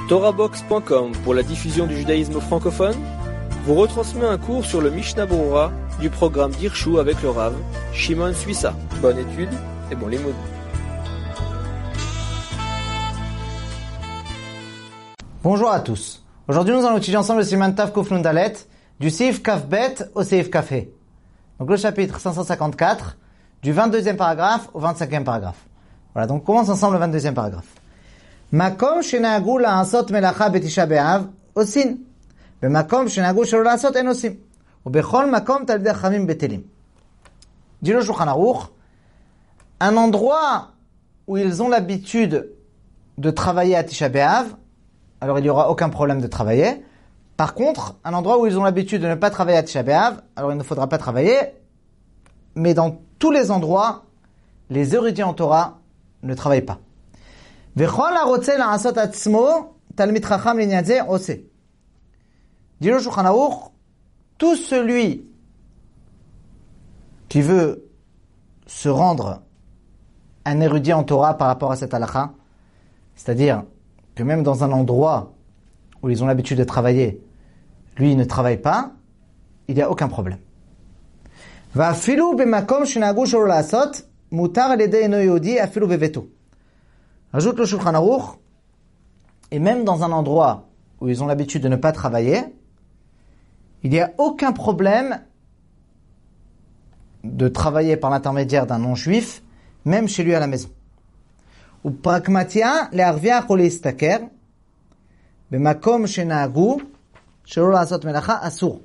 TorahBox.com pour la diffusion du judaïsme francophone vous retransmet un cours sur le Mishnah Berurah du programme d'Hirshu avec le Rav Shimon Suissa. Bonne étude et bon limoud. Bonjour à tous. Aujourd'hui, nous allons étudier ensemble le Siman Tav Kuf Nun Dalet du Seif Kaf Bet au Seif Kaf He. Donc le chapitre 554 du 22e paragraphe au 25e paragraphe. Voilà, donc on commence ensemble le 22e paragraphe. Makom shenahagu la'asot melacha betisha b'av osin. B'makom shenahagu shelo la'asot en osim. Ubechol makom talmidei chachamim betelim. Dit le Shulchan Aruch, un endroit où ils ont l'habitude de travailler à Tisha B'Av, alors il n'y aura aucun problème de travailler. Par contre, un endroit où ils ont l'habitude de ne pas travailler à Tisha B'Av, alors il ne faudra pas travailler. Mais dans tous les endroits, les érudits en Torah ne travaillent pas. V'chol harotzeh la'asot atzmo talmid chacham l'inyan zeh oseh. Dit le Shulchan Aruch, tout celui qui veut se rendre un érudit en Torah par rapport à cette halakha, c'est-à-dire que même dans un endroit où ils ont l'habitude de travailler, lui il ne travaille pas, il n'y a aucun problème. Va'afilu b'makom shenahagu shelo la'asot mutar al yedei eno yehudi afilu beveto. Ajoute le Shulchan Aruch, et même dans un endroit où ils ont l'habitude de ne pas travailler, il n'y a aucun problème de travailler par l'intermédiaire d'un non-juif, même chez lui à la maison. Ou pragmatia le'arviach ou le'istaker b'makom shenahagu shelo la'asot melacha asur.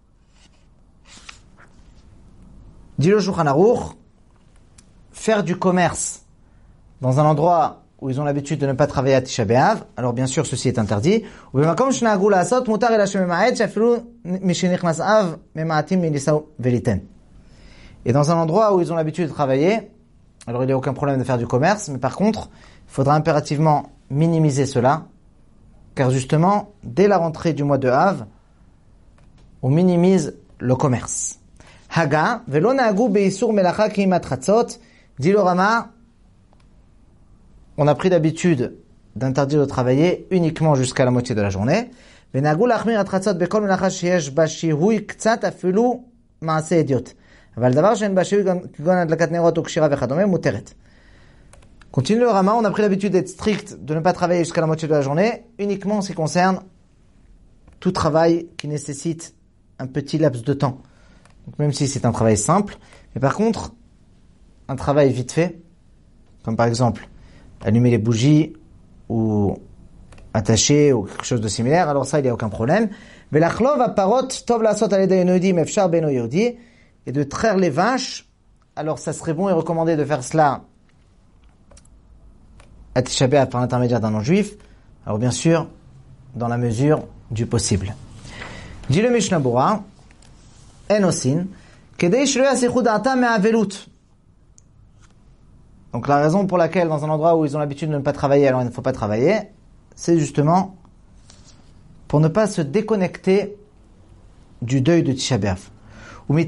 Dit le Shulchan Aruch, faire du commerce dans un endroit où ils ont l'habitude de ne pas travailler à Tisha B'Av, alors bien sûr ceci est interdit. Ou b'makom shenahagu la'asot mutar ela shemema'ed she'afilu mishenichnas av mema'atim minisau veliten. Et dans un endroit où ils ont l'habitude de travailler, alors il n'y a aucun problème de faire du commerce, mais par contre, il faudra impérativement minimiser cela, car justement, dès la rentrée du mois de Av, on minimise le commerce. Haga, velo nahagu be'isur melacha ki'imat chatzot, dit le Rama, on a pris l'habitude d'interdire de travailler uniquement jusqu'à la moitié de la journée. Venahagu lachmir at chatzot bekol melacha sheyesh ba shihui ktsat afilu ma'aseh ediot. Continue le Rama, on a pris l'habitude d'être strict, de ne pas travailler jusqu'à la moitié de la journée, uniquement en ce qui concerne tout travail qui nécessite un petit laps de temps. Donc même si c'est un travail simple, mais par contre, un travail vite fait, comme par exemple allumer les bougies ou attacher ou quelque chose de similaire, alors ça il n'y a aucun problème. Et de traire les vaches, alors ça serait bon et recommandé de faire cela à Tisha B'Av par l'intermédiaire d'un non-juif, alors bien sûr, dans la mesure du possible. Dit le Mishnah Berurah, en osin, kedei shelo yasichu da'atam me'avelut. Donc la raison pour laquelle dans un endroit où ils ont l'habitude de ne pas travailler, alors il ne faut pas travailler, c'est justement pour ne pas se déconnecter du deuil de Tisha B'Av. Donc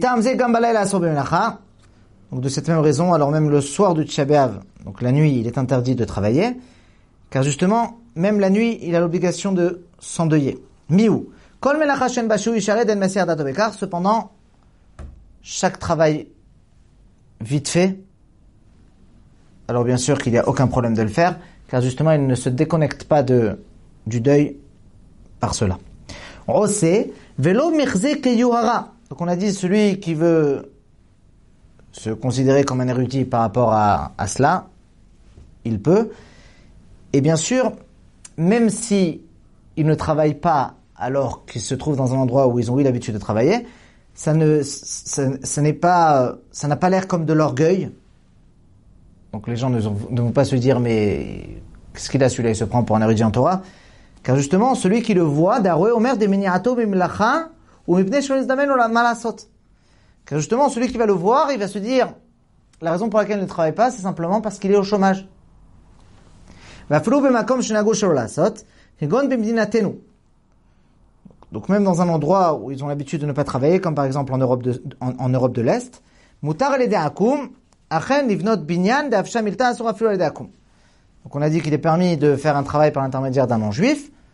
de cette même raison, alors même le soir de Tisha B'Av, donc la nuit, il est interdit de travailler, car justement, même la nuit, il a l'obligation de s'endeuiller. Miou. Cependant, chaque travail vite fait, alors bien sûr qu'il n'y a aucun problème de le faire, car justement, il ne se déconnecte pas du deuil par cela. Donc on a dit, celui qui veut se considérer comme un érudit par rapport à cela, il peut. Et bien sûr, même si il ne travaille pas alors qu'il se trouve dans un endroit où ils ont eu l'habitude de travailler, ça n'a pas l'air comme de l'orgueil. Donc les gens ne vont pas se dire, mais qu'est-ce qu'il a celui-là, il se prend pour un érudit en Torah. Car justement, celui qui le voit, Daroé Omer de Miniato Bimlacha, ou car justement, celui qui va le voir, il va se dire, la raison pour laquelle il ne travaille pas, c'est simplement parce qu'il est au chômage. Donc même dans un endroit où ils ont l'habitude de ne pas travailler, comme par exemple en Europe de l'Est, donc on a dit qu'il est permis de faire un travail par l'intermédiaire d'un non-juif.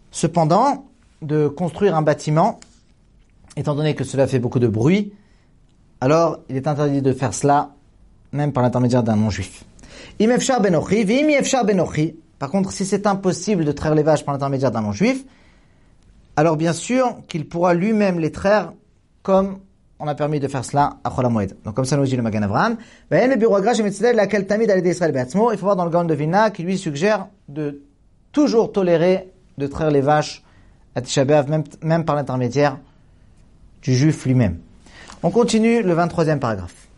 cependant, de construire un bâtiment, étant donné que cela fait beaucoup de bruit, alors il est interdit de faire cela, même par l'intermédiaire d'un non-juif. Im efshar benochi, v'im efshar benochi. Par contre, si c'est impossible de traire les vaches par l'intermédiaire d'un non-juif, alors bien sûr qu'il pourra lui-même les traire comme on a permis de faire cela à Chol HaMoed. Donc comme ça nous dit le Magen Avraham. Il faut voir dans le Gaon de Vilna qui lui suggère de toujours tolérer de traire les vaches à Tisha B'Av, même par l'intermédiaire du juif lui-même. On continue le 23e paragraphe.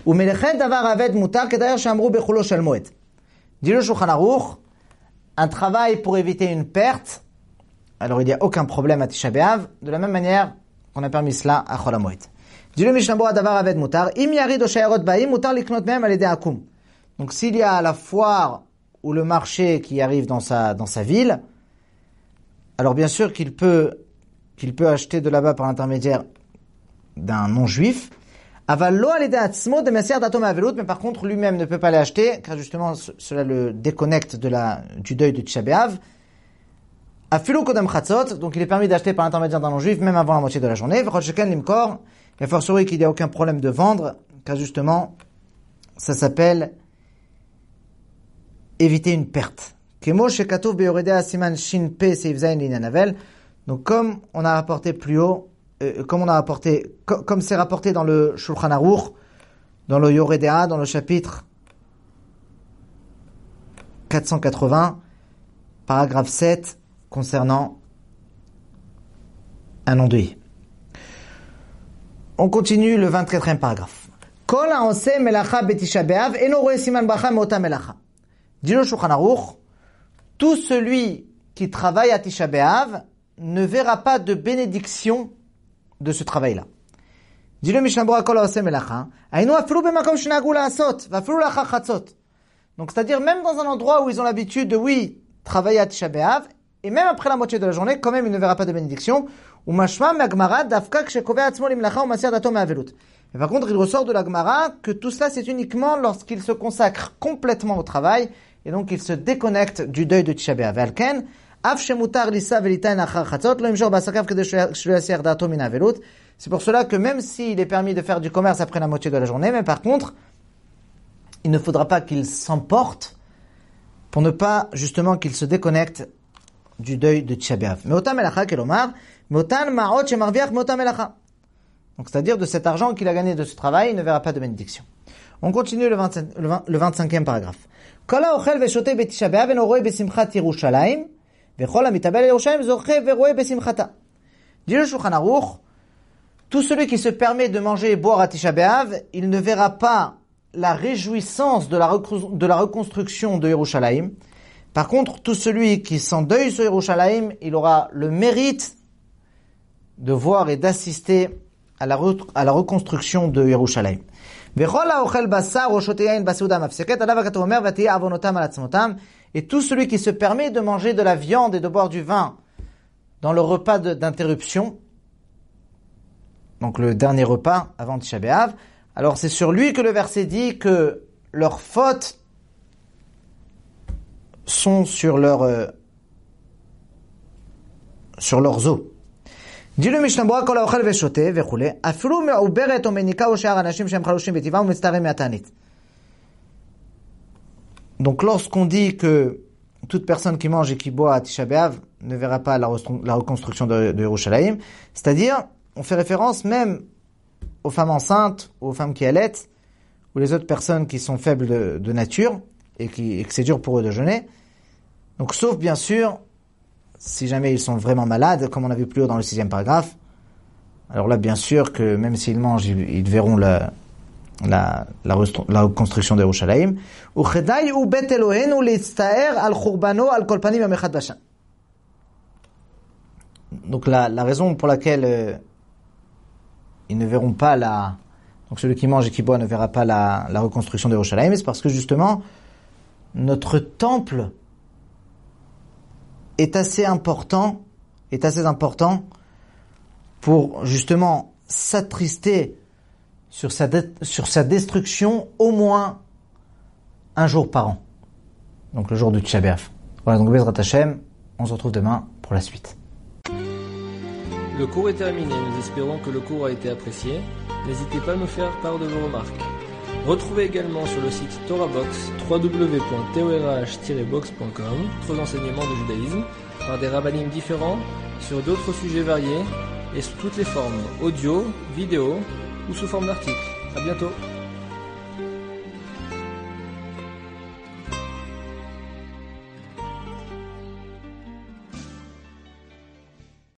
Dit le Shulchan Aruch, un travail pour éviter une perte, alors il n'y a aucun problème à Tisha B'Av, de la même manière qu'on a permis cela à Chol HaMoed. Dit le Mishnah Berurah davar aved mutar, im yarid o shayarot ba'im mutar liknot mehem al yedei akum. Donc s'il y a la foire ou le marché qui arrive dans sa ville, alors bien sûr qu'il peut acheter de là-bas par l'intermédiaire d'un non-juif, aval lo al yedei atzmo de meser dato ma'avelut, mais par contre lui-même ne peut pas l'acheter car justement cela le déconnecte du deuil de Tisha B'Av. Afilu kodem chatzot, donc il est permis d'acheter par l'intermédiaire d'un non-juif même avant la moitié de la journée. V'chol sheken limkor, et fortiori qu'il n'y a aucun problème de vendre, car justement, ça s'appelle éviter une perte. Kemo shekatov beyoredea siman shin pe seif zayin linanavel. Donc comme on a rapporté plus haut, comme c'est rapporté dans le Shulchan Aruch, dans le Yoredea, dans le chapitre 480, paragraphe 7, concernant un non-duit. On continue le 24e paragraphe. Kol ha'oseh melacha betisha b'av eno roeh siman bracha me'ota melacha. Dit le Shulchan Aruch, tout celui qui travaille à Tisha B'Av ne verra pas de bénédiction de ce travail-là. Dit le Mishnah Berurah kol ha'oseh melacha, haynu afilu b'makom shenahagu la'asot, va'afilu la'achar chatzot. Donc c'est-à-dire même dans un endroit où ils ont l'habitude de travailler à Tisha B'Av, et même après la moitié de la journée, quand même, il ne verra pas de bénédiction. Et par contre, il ressort de la Gemara que tout cela, c'est uniquement lorsqu'il se consacre complètement au travail, et donc il se déconnecte du deuil de Tisha B'Av. C'est pour cela que même s'il est permis de faire du commerce après la moitié de la journée, mais par contre, il ne faudra pas qu'il s'emporte pour ne pas, justement, qu'il se déconnecte du deuil de Tisha B'Av. Me'ota melacha kelomar, me'otan ma'ot shemarviach me'ota melacha. Donc c'est-à-dire de cet argent qu'il a gagné de ce travail, il ne verra pas de bénédiction. On continue le 25e paragraphe. Kol ha'ochel ve'shoteh beTisha B'Av eno roeh besimchat Yerushalayim, ve'chol ha'mitabel Yerushalayim zocheh ve'roeh besimchata. Dit le Shulchan Aruch, tout celui qui se permet de manger et boire à Tisha B'Av, il ne verra pas la réjouissance de la reconstruction de Yerushalayim. Par contre, tout celui qui s'endeuille sur Yerushalayim, il aura le mérite de voir et d'assister à la reconstruction de Yerushalayim. Et tout celui qui se permet de manger de la viande et de boire du vin dans le repas d'interruption, donc le dernier repas avant Tisha B'Av, alors c'est sur lui que le verset dit que leurs fautes sont sur leurs os. Dit le Mishnah Berurah kol ha'ochel ve'shoteh ve'chule afilu me'uberet o menika o she'ar anashim she'em chalushim b'tivam u'mitztarem me'atanit. Donc lorsqu'on dit que toute personne qui mange et qui boit à Tisha B'Av ne verra pas la reconstruction de Yerushalayim, c'est-à-dire on fait référence même aux femmes enceintes, aux femmes qui allaitent, ou les autres personnes qui sont faibles de nature, et que c'est dur pour eux de jeûner. Donc, sauf bien sûr, si jamais ils sont vraiment malades, comme on a vu plus haut dans le 6e paragraphe, alors là, bien sûr que même s'ils mangent, ils verront la reconstruction de Yerushalayim. Uchedai u bet Elohenu litztaer al churbano al kol panim yom echad bashan. Donc, la raison pour laquelle ils ne verront pas donc celui qui mange et qui boit ne verra pas la reconstruction de Yerushalayim, c'est parce que justement, notre temple est assez important pour justement s'attrister sur sa destruction au moins un jour par an. Donc le jour du Tisha B'Av. Voilà, donc Bezrat Hashem, On se retrouve demain pour la suite. Le cours est terminé, nous espérons que le cours a été apprécié. N'hésitez pas à nous faire part de vos remarques. Retrouvez également sur le site TorahBox www.torah-box.com d'autres enseignements de judaïsme par des rabbinim différents sur d'autres sujets variés et sous toutes les formes, audio, vidéo ou sous forme d'articles. À bientôt.